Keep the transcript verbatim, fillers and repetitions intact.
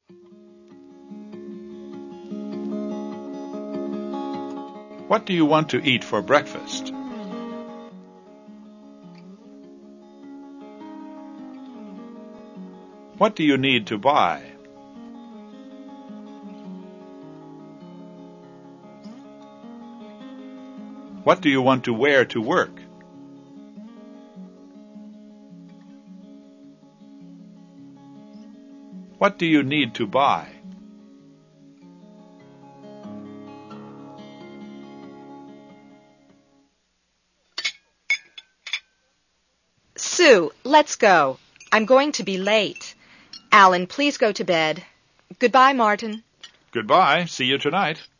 What do you want to eat for breakfast? What do you need to buy? What do you want to wear to work? What do you need to buy? Sue, let's go. I'm going to be late. Alan, please go to bed. Goodbye, Martin. Goodbye. See you tonight.